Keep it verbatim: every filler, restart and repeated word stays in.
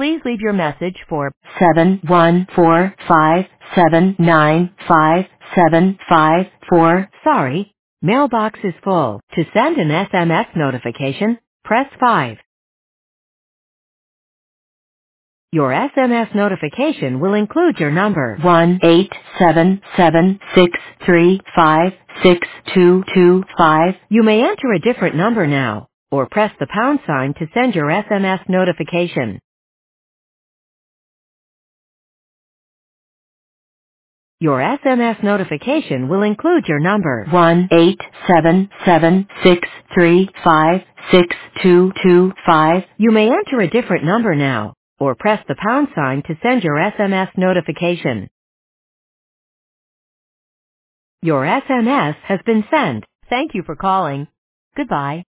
Please leave your message for seven one four five seven nine five seven five four. Sorry, mailbox is full. To send an S M S notification, press five. Your S M S notification will include your number one eight seven seven six three five six two two five. You may enter a different number now, or press the pound sign to send your S M S notification. Your S M S notification will include your number one eight seven seven six three five six two two five. You may enter a different number now, or press the pound sign to send your S M S notification. Your S M S has been sent. Thank you for calling. Goodbye.